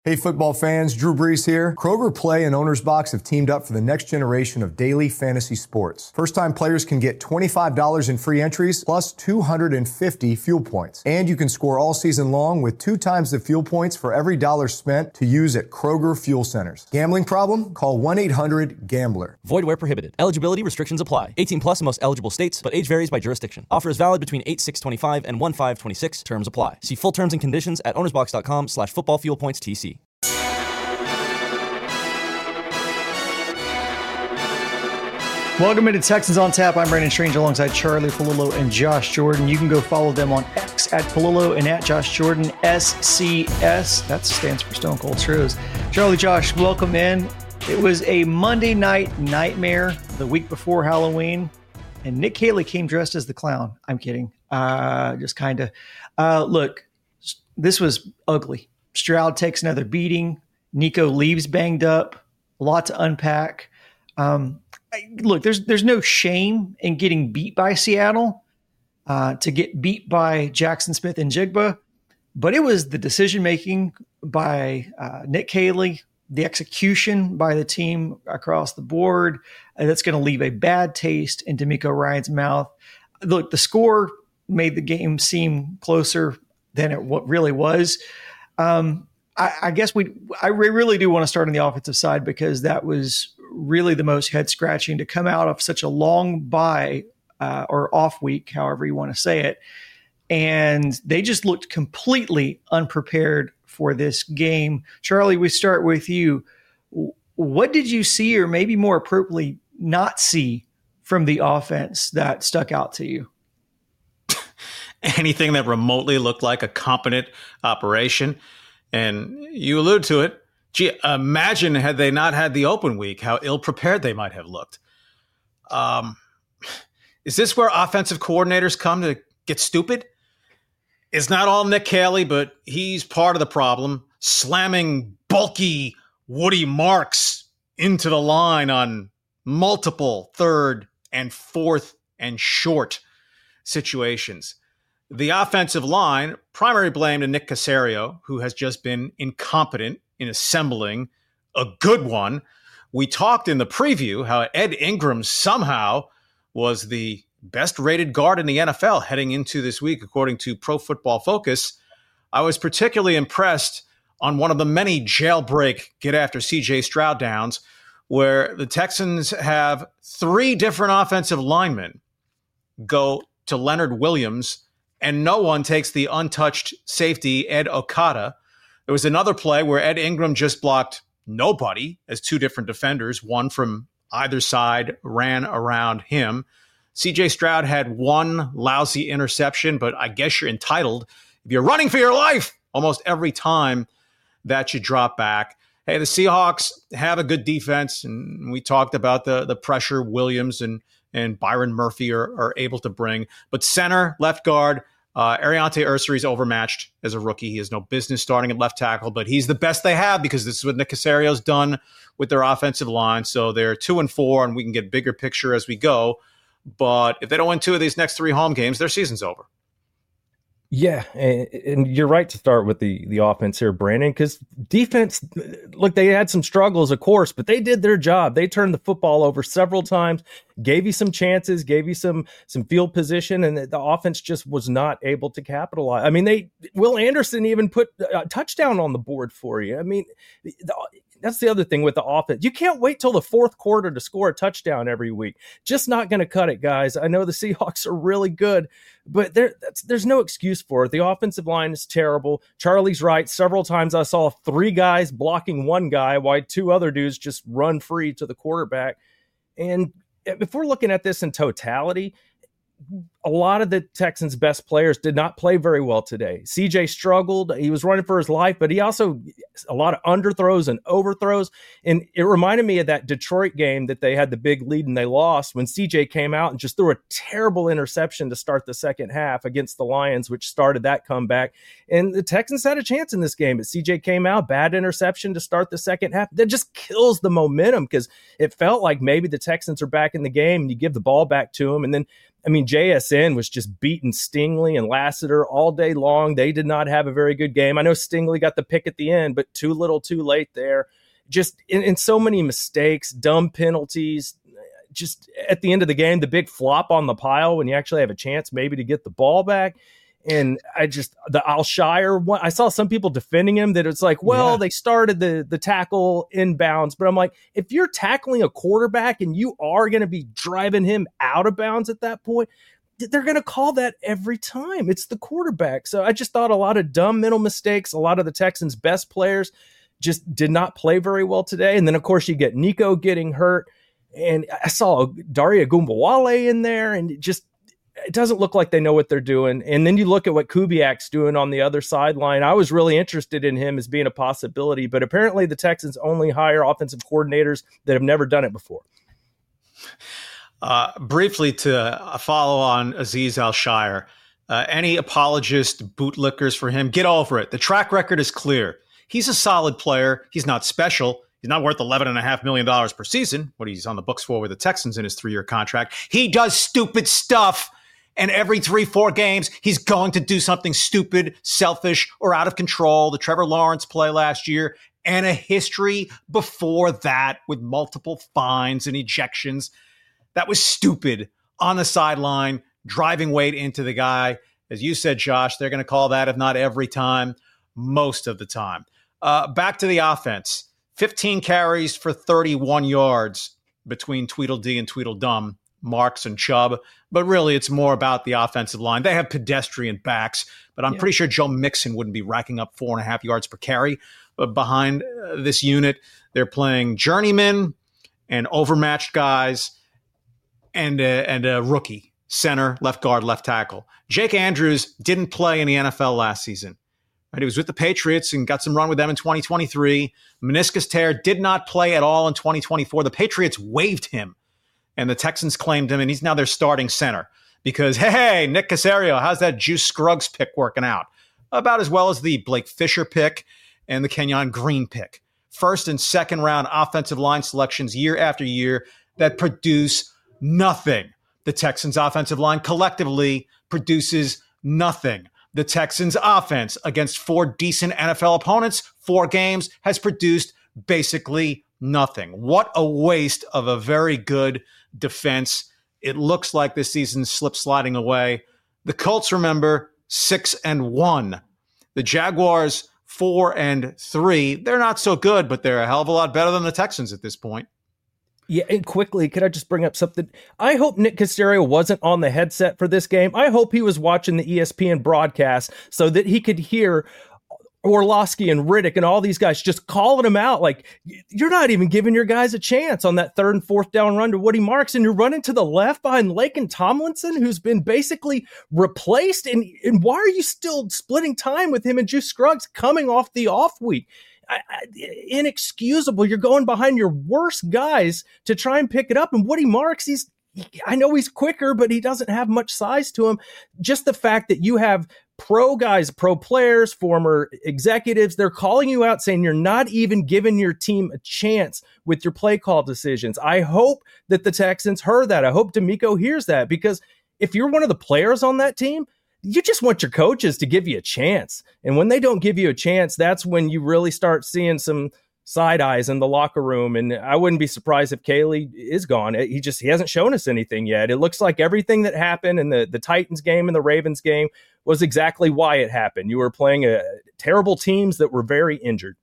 Hey football fans, Drew Brees here. Kroger Play and Owner's Box have teamed up for the next generation of daily fantasy sports. First-time players can get $25 in free entries plus 250 fuel points. And you can score all season long with 2 times the fuel points for every dollar spent to use at Kroger Fuel Centers. Gambling problem? Call 1-800-GAMBLER. Void where prohibited. Eligibility restrictions apply. 18 plus in most eligible states, but age varies by jurisdiction. Offer is valid between 8/6/25 and 1/5/26. Terms apply. See full terms and conditions at ownersbox.com/footballfuelpoints-TC. Welcome into Texans on Tap. I'm Brandon Strange alongside Charlie Palillo and Josh Jordan. You can go follow them on X at Palillo and at Josh Jordan SCS. That stands for Stone Cold Truths. Charlie, Josh, welcome in. It was a Monday night nightmare the week before Halloween, and Nick Caley came dressed as the clown. I'm kidding. Just kind of. Look, this was ugly. Stroud takes another beating. Nico leaves banged up. A lot to unpack. Look, there's no shame in getting beat by Seattle, to get beat by Jackson Smith and Jigba, but it was the decision-making by Nick Caley, the execution by the team across the board, that's going to leave a bad taste in DeMeco Ryans' mouth. Look, the score made the game seem closer than it really was. I guess I really do want to start on the offensive side because that was really the most head scratching to come out of such a long bye or off week, however you want to say it. And they just looked completely unprepared for this game. Charlie, we start with you. What did you see, or maybe more appropriately not see, from the offense that stuck out to you? Anything that remotely looked like a competent operation. And you allude to it. Gee, imagine had they not had the open week, how ill-prepared they might have looked. Is this where offensive coordinators come to get stupid? It's not all Nick Caley, but he's part of the problem, slamming bulky Woody Marks into the line on multiple 3rd and 4th and short situations. The offensive line, primary blame to Nick Caserio, who has just been incompetent in assembling a good one. We talked in the preview how Ed Ingram somehow was the best rated guard in the NFL heading into this week, according to Pro Football Focus. I was particularly impressed on one of the many jailbreak get after CJ Stroud downs, where the Texans have 3 different offensive linemen go to Leonard Williams, and no one takes the untouched safety, Ed Okada. There was another play where Ed Ingram just blocked nobody as 2 different defenders, one from either side, ran around him. CJ Stroud had 1 lousy interception, but I guess you're entitled, if you're running for your life almost every time, that you drop back. Hey, the Seahawks have a good defense, and we talked about the pressure Williams and Byron Murphy are able to bring. But center, left guard, Ariante Ursary is overmatched as a rookie. He has no business starting at left tackle, but he's the best they have because this is what Nick Caserio's done with their offensive line. So they're 2-4, and we can get bigger picture as we go. But if they don't win 2 of these next 3 home games, their season's over. Yeah, and you're right to start with the offense here, Brandon, because defense, look, they had some struggles, of course, but they did their job. They turned the football over several times, gave you some chances, gave you some field position, and the offense just was not able to capitalize. I mean, Will Anderson even put a touchdown on the board for you. I mean, that's the other thing with the offense. You can't wait till the 4th quarter to score a touchdown every week. Just not going to cut it, guys. I know the Seahawks are really good, but there's no excuse for it. The offensive line is terrible. Charlie's right. Several times I saw 3 guys blocking 1 guy while 2 other dudes just run free to the quarterback. And if we're looking at this in totality, a lot of the Texans' best players did not play very well today. CJ struggled. He was running for his life, but he also a lot of underthrows and overthrows. And it reminded me of that Detroit game that they had the big lead and they lost when CJ came out and just threw a terrible interception to start the second half against the Lions, which started that comeback. And the Texans had a chance in this game, but CJ came out, bad interception to start the second half. That just kills the momentum because it felt like maybe the Texans are back in the game and you give the ball back to them. And then, I mean, JSN defense end was just beating Stingley and Lassiter all day long. They did not have a very good game. I know Stingley got the pick at the end, but too little too late there. Just in so many mistakes, dumb penalties. Just at the end of the game, the big flop on the pile when you actually have a chance maybe to get the ball back. And the Alshire one, I saw some people defending him that it's like, they started the tackle inbounds. But I'm like, if you're tackling a quarterback and you are going to be driving him out of bounds at that point, they're going to call that every time. It's the quarterback. So I just thought a lot of dumb mental mistakes. A lot of the Texans' best players just did not play very well today. And then, of course, you get Nico getting hurt. And I saw Daria Gumbawale in there, and it doesn't look like they know what they're doing. And then you look at what Kubiak's doing on the other sideline. I was really interested in him as being a possibility, but apparently the Texans only hire offensive coordinators that have never done it before. Briefly to follow on Azeez Al-Shire, any apologist bootlickers for him, get over it. The track record is clear. He's a solid player. He's not special. He's not worth $11.5 million per season, what he's on the books for with the Texans in his 3-year contract. He does stupid stuff. And every 3-4 games, he's going to do something stupid, selfish, or out of control. The Trevor Lawrence play last year, and a history before that with multiple fines and ejections. That was stupid on the sideline, driving weight into the guy. As you said, Josh, they're going to call that, if not every time, most of the time. Back to the offense. 15 carries for 31 yards between Tweedledee and Tweedledum, Marks and Chubb. But really, it's more about the offensive line. They have pedestrian backs, but I'm pretty sure Joe Mixon wouldn't be racking up 4.5 yards per carry. But behind this unit, they're playing journeymen and overmatched guys and a rookie, center, left guard, left tackle. Jake Andrews didn't play in the NFL last season. Right, he was with the Patriots and got some run with them in 2023. Meniscus tear, did not play at all in 2024. The Patriots waived him, and the Texans claimed him, and he's now their starting center because, hey, Nick Caserio, how's that Juice Scruggs pick working out? About as well as the Blake Fisher pick and the Kenyon Green pick. First and second round offensive line selections year after year that produce nothing. The Texans' offensive line collectively produces nothing. The Texans' offense against 4 decent NFL opponents, 4 games, has produced basically nothing. What a waste of a very good defense. It looks like this season's slip-sliding away. The Colts, remember, 6-1. The Jaguars, 4-3. They're not so good, but they're a hell of a lot better than the Texans at this point. Yeah, and quickly, could I just bring up something? I hope Nick Caserio wasn't on the headset for this game. I hope he was watching the ESPN broadcast so that he could hear Orlovsky and Riddick and all these guys just calling him out. Like, you're not even giving your guys a chance on that 3rd and 4th down run to Woody Marks, and you're running to the left behind Laken Tomlinson, who's been basically replaced. And why are you still splitting time with him and Juice Scruggs coming off the off week? Inexcusable. You're going behind your worst guys to try and pick it up. And Woody Marks, I know he's quicker, but he doesn't have much size to him. Just the fact that you have pro guys, pro players, former executives, they're calling you out saying you're not even giving your team a chance with your play call decisions. I hope that the Texans heard that. I hope D'Amico hears that, because if you're one of the players on that team, you just want your coaches to give you a chance. And when they don't give you a chance, that's when you really start seeing some side eyes in the locker room. And I wouldn't be surprised if Caley is gone. He hasn't shown us anything yet. It looks like everything that happened in the Titans game and the Ravens game was exactly why it happened. You were playing terrible teams that were very injured.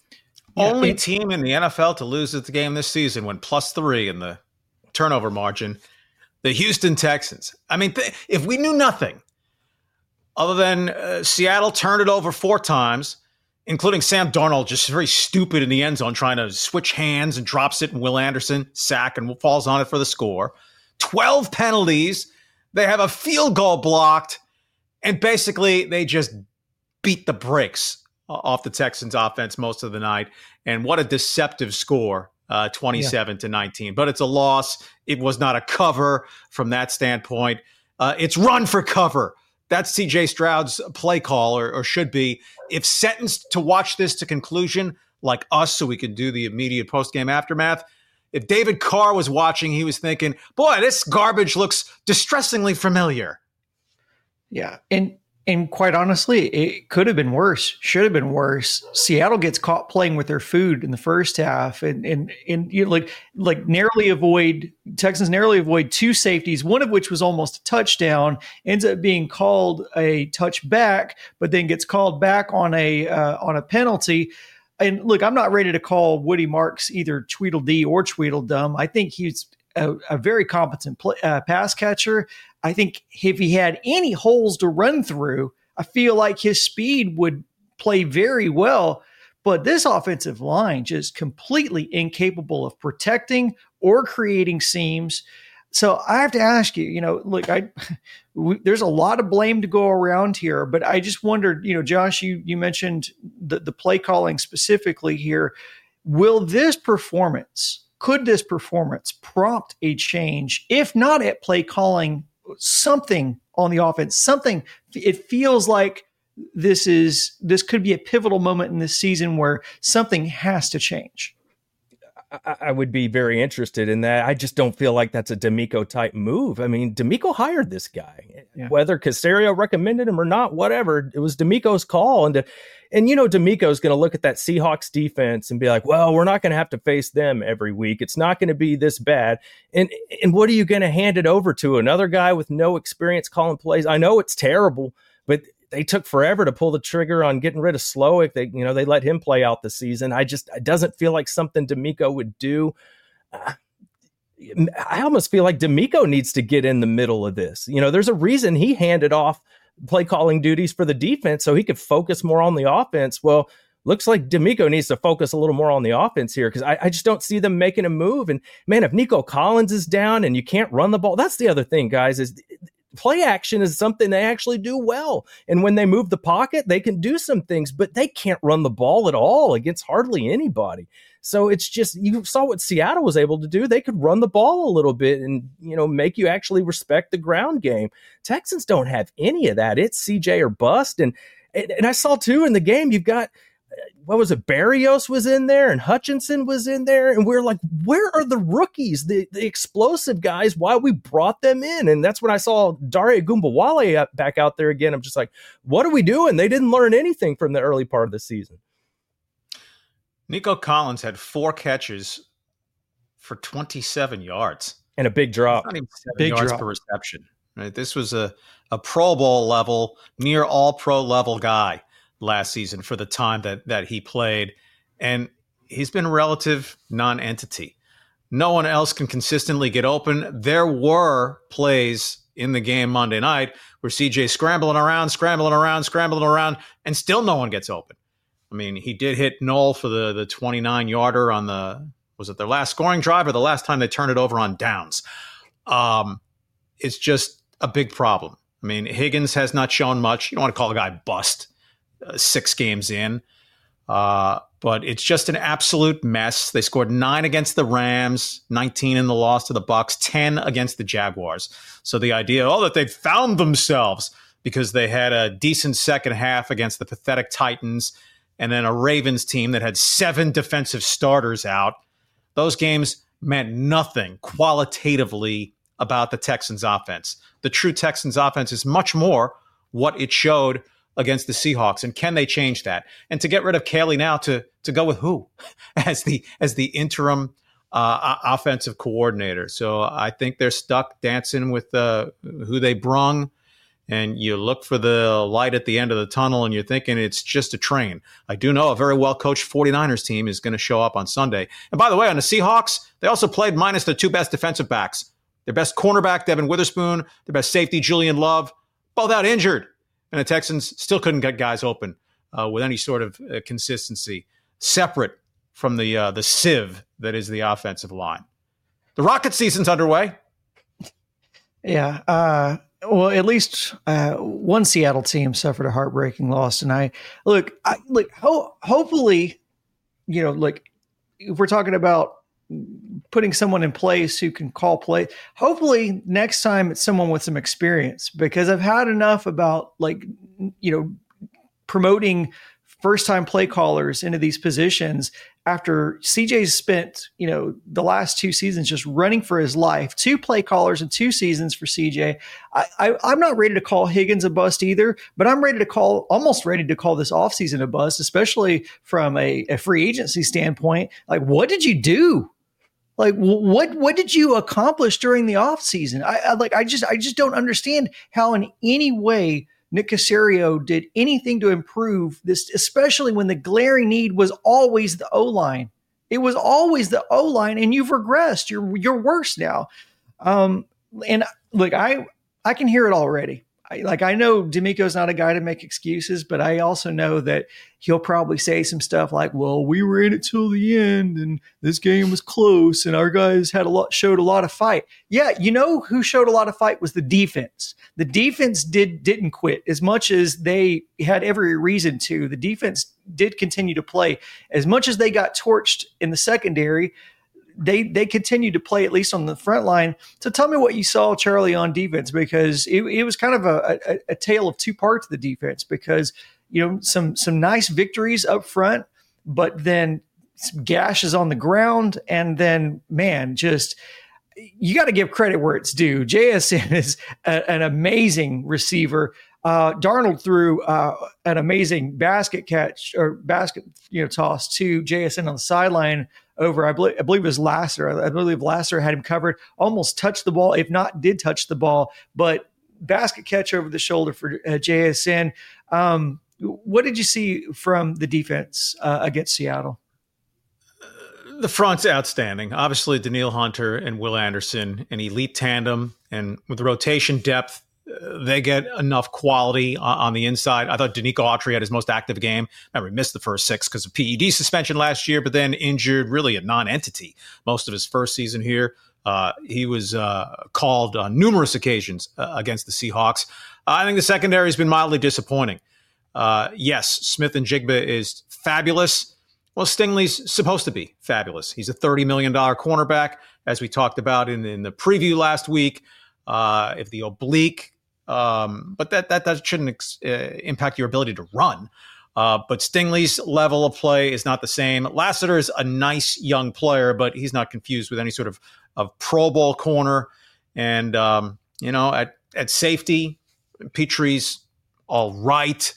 Only team in the NFL to lose at the game this season went +3 in the turnover margin. The Houston Texans. I mean, if we knew nothing, other than Seattle turned it over 4 times, including Sam Darnold just very stupid in the end zone trying to switch hands and drops it, and Will Anderson sack and falls on it for the score. 12 penalties. They have a field goal blocked, and basically they just beat the brakes off the Texans offense most of the night. And what a deceptive score, 27-19. But it's a loss. It was not a cover from that standpoint. It's run for cover. That's C.J. Stroud's play call, or should be. If sentenced to watch this to conclusion, like us, so we can do the immediate post-game aftermath, if David Carr was watching, he was thinking, boy, this garbage looks distressingly familiar. Yeah. And quite honestly, it could have been worse, should have been worse. Seattle gets caught playing with their food in the first half and you know, Texans narrowly avoid two safeties, one of which was almost a touchdown, ends up being called a touchback, but then gets called back on a penalty. And look, I'm not ready to call Woody Marks either Tweedledee or Tweedledum. I think he's a very competent pass catcher. I think if he had any holes to run through, I feel like his speed would play very well. But this offensive line just completely incapable of protecting or creating seams. So I have to ask you, you know, look, there's a lot of blame to go around here, but I just wondered, you know, Josh, you mentioned the play calling specifically here. Could this performance prompt a change, if not at play calling, something on the offense, something? It feels like this could be a pivotal moment in this season where something has to change. I would be very interested in that. I just don't feel like that's a DeMeco type move. I mean, DeMeco hired this guy, whether Caserio recommended him or not, whatever. It was DeMeco's call. And you know, DeMeco's going to look at that Seahawks defense and be like, well, we're not going to have to face them every week. It's not going to be this bad. And what are you going to hand it over to? Another guy with no experience calling plays? I know it's terrible, but they took forever to pull the trigger on getting rid of Slowick. They let him play out the season. It doesn't feel like something DeMeco would do. I almost feel like DeMeco needs to get in the middle of this. You know, there's a reason he handed off play calling duties for the defense so he could focus more on the offense. Well, looks like DeMeco needs to focus a little more on the offense here, because I just don't see them making a move. And man, if Nico Collins is down and you can't run the ball, that's the other thing, guys, is play action is something they actually do well. And when they move the pocket, they can do some things, but they can't run the ball at all against hardly anybody. So it's just, you saw what Seattle was able to do. They could run the ball a little bit and, you know, make you actually respect the ground game. Texans don't have any of that. It's CJ or bust. And I saw too in the game, you've got, what was it? Barrios was in there and Hutchinson was in there. And we're like, where are the rookies, the explosive guys? Why we brought them in? And that's when I saw Dare Ogunbowale back out there again. I'm just like, what are we doing? They didn't learn anything from the early part of the season. Nico Collins had 4 catches for 27 yards. And a big drop. Not even 7 yards per reception. Right? This was a Pro Bowl level, near all pro level guy last season for the time that he played. And he's been a relative non-entity. No one else can consistently get open. There were plays in the game Monday night where CJ scrambling around, and still no one gets open. I mean, he did hit Knoll for the 29-yarder on was it their last scoring drive or the last time they turned it over on downs? It's just a big problem. I mean, Higgins has not shown much. You don't want to call a guy bust 6 games in, but it's just an absolute mess. They scored 9 against the Rams, 19 in the loss to the Bucs, 10 against the Jaguars. So the idea, that they'd found themselves because they had a decent second half against the pathetic Titans and then a Ravens team that had 7 defensive starters out. Those games meant nothing qualitatively about the Texans offense. The true Texans offense is much more what it showed against the Seahawks. And can they change that? And to get rid of Caley now, to go with who as the interim offensive coordinator? So I think they're stuck dancing with who they brung. And you look for the light at the end of the tunnel and you're thinking it's just a train. I do know a very well-coached 49ers team is going to show up on Sunday. And by the way, on the Seahawks, they also played minus their 2 best defensive backs. Their best cornerback, Devin Witherspoon, their best safety, Julian Love, both out injured. And the Texans still couldn't get guys open with any sort of consistency, separate from the sieve that is the offensive line. The Rocket season's underway. Yeah. Well, at least one Seattle team suffered a heartbreaking loss tonight. Hopefully, if we're talking about putting someone in place who can call play, hopefully next time it's someone with some experience, because I've had enough about promoting first-time play callers into these positions after CJ's spent, the last 2 seasons just running for his life. 2 play callers in 2 seasons for CJ. I'm not ready to call Higgins a bust either, but I'm almost ready to call this offseason a bust, especially from a free agency standpoint. Like, what did you do? Like, what did you accomplish during the offseason? I just don't understand how in any way Nick Caserio did anything to improve this, especially when the glaring need was always the O-line. It was always the O-line, and you've regressed. You're worse now. And look, I can hear it already. I know DeMeco's not a guy to make excuses, but I also know that he'll probably say some stuff like, well, we were in it till the end and this game was close and our guys showed a lot of fight. Yeah. You know who showed a lot of fight was the defense. The defense didn't quit as much as they had every reason to. The defense did continue to play as much as they got torched in the secondary. They continued to play, at least on the front line. So tell me what you saw, Charlie, on defense, because it was kind of a tale of 2 parts of the defense, because, some nice victories up front, but then some gashes on the ground. And then, man, just you got to give credit where it's due. JSN is an amazing receiver. Darnold threw an amazing basket catch or basket toss to JSN on the sideline over, I believe it was Lasser. I believe Lasser had him covered, almost touched the ball, if not did touch the ball, but basket catch over the shoulder for JSN. What did you see from the defense against Seattle? The front's outstanding. Obviously, Danielle Hunter and Will Anderson, an elite tandem, and with the rotation depth, they get enough quality on the inside. I thought Danico Autry had his most active game. Remember, he missed the first 6 because of PED suspension last year, but then injured, really a non-entity most of his first season here. He was called on numerous occasions against the Seahawks. I think the secondary has been mildly disappointing. Yes, Smith and Jigba is fabulous. Well, Stingley's supposed to be fabulous. He's a $30 million cornerback, as we talked about in the preview last week. If the oblique, but that shouldn't impact your ability to run. But Stingley's level of play is not the same. Lassiter is a nice young player, but he's not confused with any sort of Pro Bowl corner. And, at safety, Petrie's all right.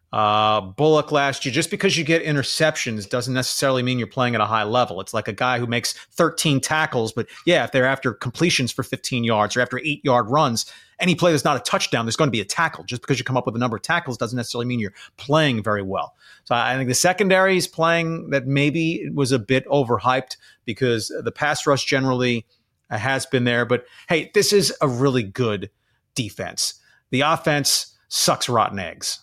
Bullock last year, just because you get interceptions doesn't necessarily mean you're playing at a high level. It's like a guy who makes 13 tackles, but if they're after completions for 15 yards or after 8-yard runs, any play that's not a touchdown, there's going to be a tackle. Just because you come up with a number of tackles doesn't necessarily mean you're playing very well. So I think the secondary is playing that maybe was a bit overhyped because the pass rush generally has been there. But hey, this is a really good defense. The offense sucks rotten eggs.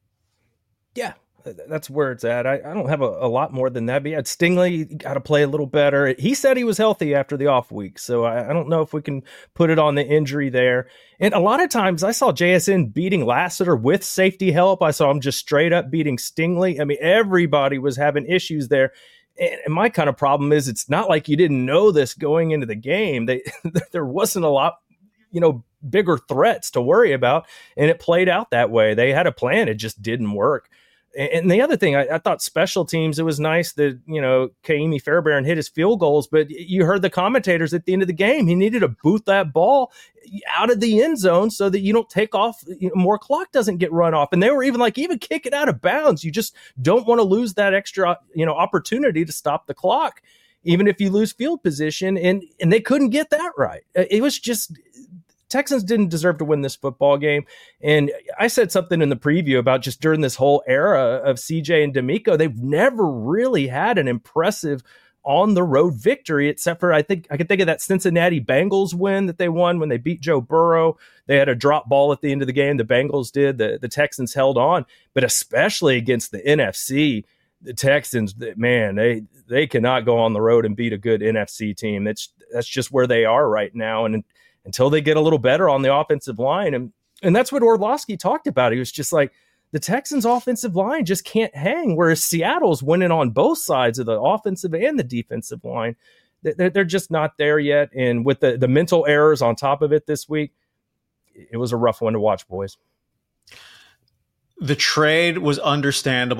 Yeah, that's where it's at. I don't have a lot more than that. But yeah, Stingley got to play a little better. He said he was healthy after the off week, so I don't know if we can put it on the injury there. And a lot of times I saw JSN beating Lassiter with safety help. I saw him just straight up beating Stingley. I mean, everybody was having issues there. And my kind of problem is it's not like you didn't know this going into the game. There wasn't a lot, bigger threats to worry about, and it played out that way. They had a plan, it just didn't work. And the other thing, I thought special teams, it was nice that, Kaimi Fairbairn hit his field goals, but you heard the commentators at the end of the game, he needed to boot that ball out of the end zone so that you don't take off, more clock doesn't get run off. And they were even kick it out of bounds. You just don't want to lose that extra, opportunity to stop the clock, even if you lose field position. And they couldn't get that right. It was just... Texans didn't deserve to win this football game. And I said something in the preview about just during this whole era of CJ and DeMeco, they've never really had an impressive on the road victory, except for I can think of that Cincinnati Bengals win that they won when they beat Joe Burrow. They had a drop ball at the end of the game. The Bengals did. The Texans held on, but especially against the NFC, the Texans, man, they cannot go on the road and beat a good NFC team. That's just where they are right now. And until they get a little better on the offensive line. And that's what Orlovsky talked about. He was just like, the Texans' offensive line just can't hang, whereas Seattle's winning on both sides of the offensive and the defensive line. They're just not there yet. And with the mental errors on top of it this week, it was a rough one to watch, boys. The trade was understandable.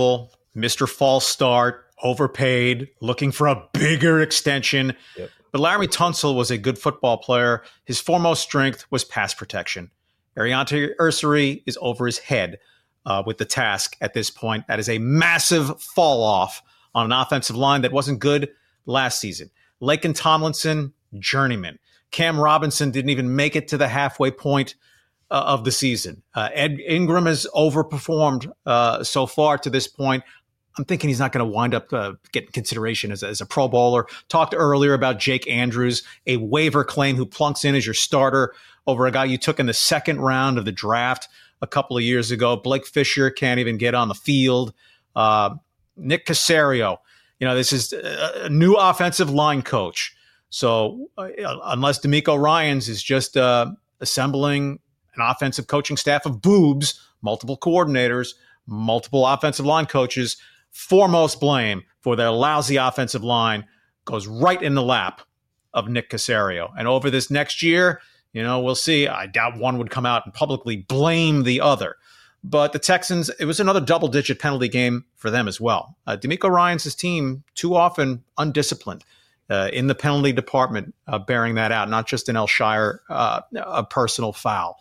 Mr. False Start, overpaid, looking for a bigger extension. Yep. But Laremy Tunsil was a good football player. His foremost strength was pass protection. Ariante Ursary is over his head with the task at this point. That is a massive fall off on an offensive line that wasn't good last season. Laken Tomlinson, journeyman. Cam Robinson didn't even make it to the halfway point of the season. Ed Ingram has overperformed so far to this point. I'm thinking he's not going to wind up getting consideration as a Pro Bowler. Talked earlier about Jake Andrews, a waiver claim who plunks in as your starter over a guy you took in the second round of the draft a couple of years ago. Blake Fisher can't even get on the field. Nick Caserio, this is a new offensive line coach. So unless DeMeco Ryans is just assembling an offensive coaching staff of boobs, multiple coordinators, multiple offensive line coaches, foremost blame for their lousy offensive line goes right in the lap of Nick Caserio. And over this next year, we'll see. I doubt one would come out and publicly blame the other. But the Texans, it was another double-digit penalty game for them as well. DeMeco Ryans' team, too often undisciplined in the penalty department, bearing that out, not just in Elshire, a personal foul.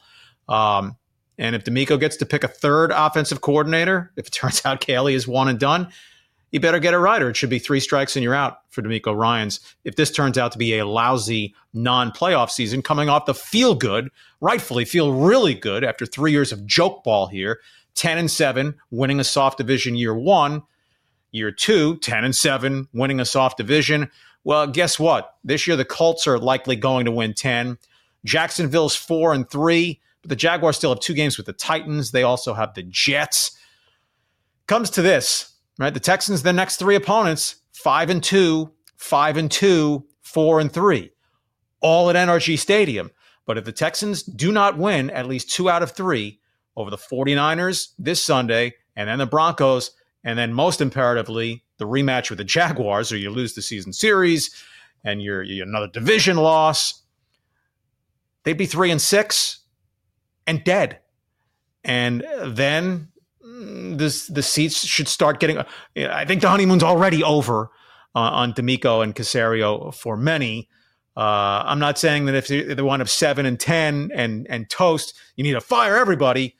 And if DeMeco gets to pick a third offensive coordinator, if it turns out Caley is one and done, you better get it right, or it should be 3 strikes and you're out for DeMeco Ryans. If this turns out to be a lousy non-playoff season, coming off the rightfully feel really good after 3 years of joke ball here, 10-7, winning a soft division year 1, year 2, 10-7, winning a soft division. Well, guess what? This year the Colts are likely going to win 10. Jacksonville's 4-3. But the Jaguars still have 2 games with the Titans. They also have the Jets. Comes to this, right? The Texans, their next 3 opponents, 5-2, 5-2, 4-3, all at NRG Stadium. But if the Texans do not win at least 2 out of 3 over the 49ers this Sunday, and then the Broncos, and then most imperatively, the rematch with the Jaguars, or you lose the season series, and you're another division loss, they'd be 3-6. And dead. And then the seats should start getting, I think the honeymoon's already over on DeMeco and Caserio for many. I'm not saying that if they wind up 7-10 and toast, you need to fire everybody.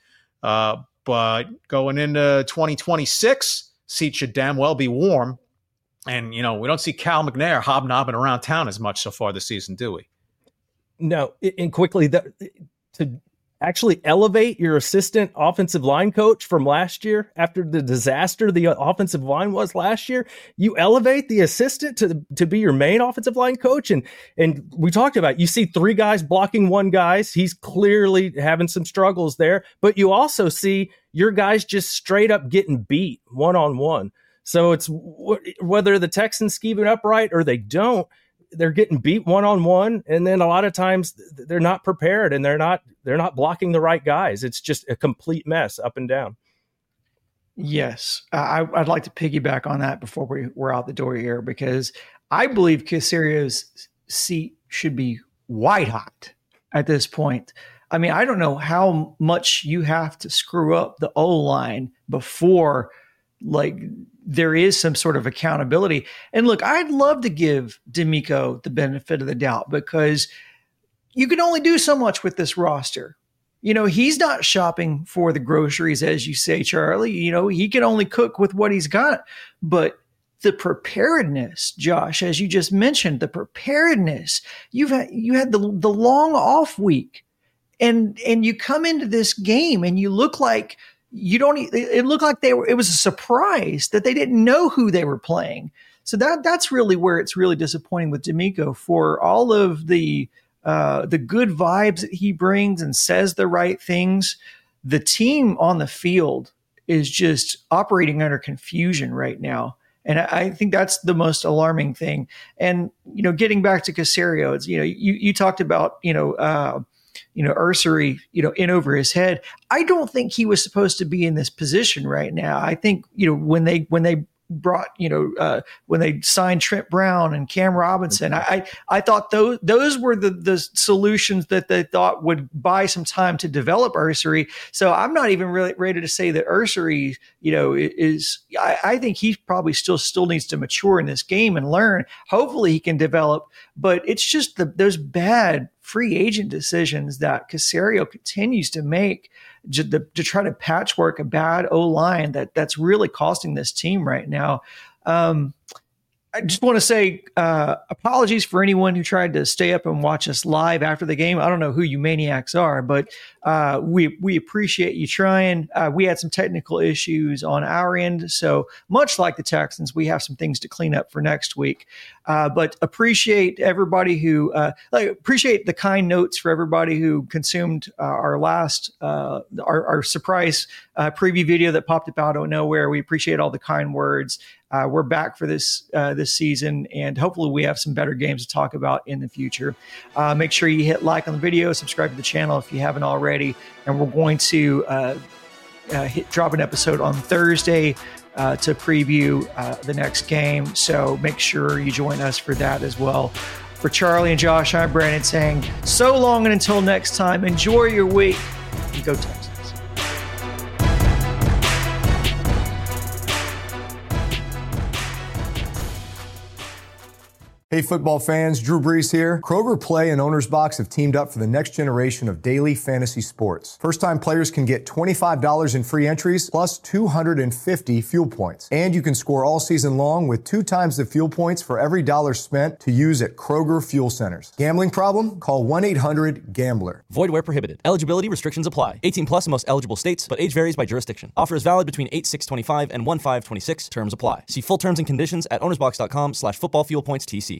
But going into 2026, seats should damn well be warm. And, we don't see Cal McNair hobnobbing around town as much so far this season, do we? No. And quickly, to actually elevate your assistant offensive line coach from last year after the disaster the offensive line was last year. You elevate the assistant to be your main offensive line coach. And we talked about, you see 3 guys blocking 1 guy. He's clearly having some struggles there, but you also see your guys just straight up getting beat one-on-one. So it's whether the Texans scheme it up right or they don't, they're getting beat one-on-one, and then a lot of times they're not prepared and they're not blocking the right guys. It's just a complete mess up and down. Yes, I'd like to piggyback on that before we're out the door here, because I believe Caserio's seat should be white hot at this point. I mean, I don't know how much you have to screw up the O-line before there is some sort of accountability. And look, I'd love to give DeMeco the benefit of the doubt, because you can only do so much with this roster. He's not shopping for the groceries, as you say, Charlie. He can only cook with what he's got. But the preparedness, Josh, as you just mentioned, the preparedness, you had the long off week, and you come into this game and you look like it looked like it was a surprise that they didn't know who they were playing. So that's really where it's really disappointing with DeMeco, for all of the good vibes that he brings and says the right things. The team on the field is just operating under confusion right now. And I think that's the most alarming thing. And, getting back to Caserio, it's, you talked about, Ursary, in over his head. I don't think he was supposed to be in this position right now. I think, when they brought, when they signed Trent Brown and Cam Robinson. I thought those were the solutions that they thought would buy some time to develop Ursary. So I'm not even really ready to say that Ursary, I think he probably still needs to mature in this game and learn. Hopefully he can develop, but it's just those bad free agent decisions that Caserio continues to make to try to patchwork a bad O-line that's really costing this team right now. I just want to say apologies for anyone who tried to stay up and watch us live after the game. I don't know who you maniacs are, but we appreciate you trying. We had some technical issues on our end, so much like the Texans, we have some things to clean up for next week. But appreciate everybody who appreciate the kind notes for everybody who consumed our last our surprise preview video that popped up out of nowhere. We appreciate all the kind words. We're back for this season, and hopefully we have some better games to talk about in the future. Make sure you hit like on the video, subscribe to the channel if you haven't already, and we're going to drop an episode on Thursday to preview the next game. So make sure you join us for that as well. For Charlie and Josh, I'm Brandon saying so long, and until next time, enjoy your week and go Texans. Hey football fans, Drew Brees here. Kroger Play and Owner's Box have teamed up for the next generation of daily fantasy sports. First-time players can get $25 in free entries plus 250 fuel points. And you can score all season long with 2 times the fuel points for every dollar spent to use at Kroger fuel centers. Gambling problem? Call 1-800-GAMBLER. Void where prohibited. Eligibility restrictions apply. 18 plus in most eligible states, but age varies by jurisdiction. Offer is valid between 8/6/25 and 1/5/26. Terms apply. See full terms and conditions at ownersbox.com/footballfuelpointstc.